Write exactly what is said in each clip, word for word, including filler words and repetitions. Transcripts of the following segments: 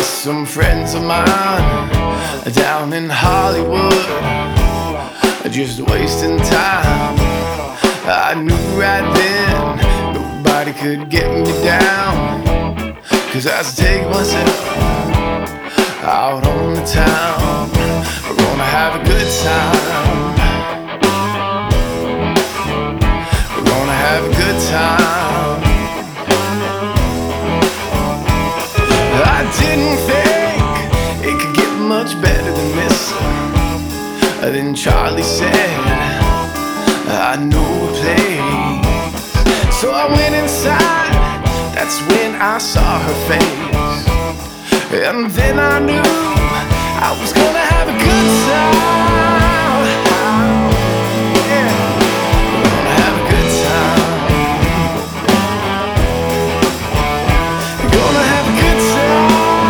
some friends of mine down in Hollywood, just wasting time. I knew right then nobody could get me down, 'cause I was taking myself out on the town. We're gonna have a good time. We're gonna have a good time. I didn't think it could get much better than this. Then Charlie said, I know a place. So I went inside, that's when I saw her face. And then I knew I was gonna have a good time. Yeah, we're gonna have a good time. We're gonna have a good time.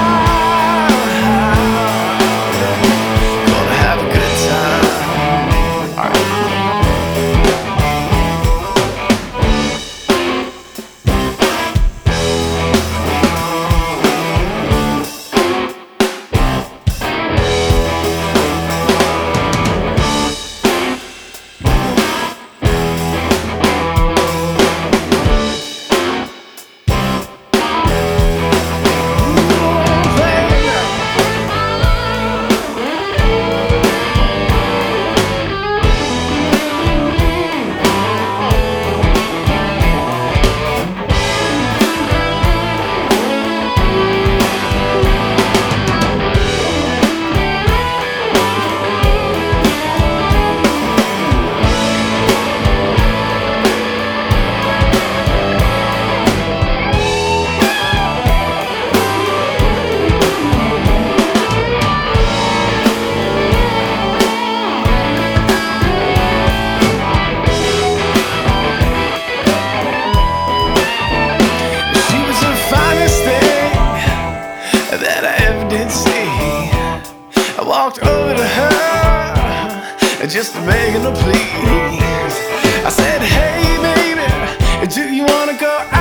Gonna have a good time. All right. That I ever did see. I walked over to her just to beg her to please. I said, hey baby, do you wanna go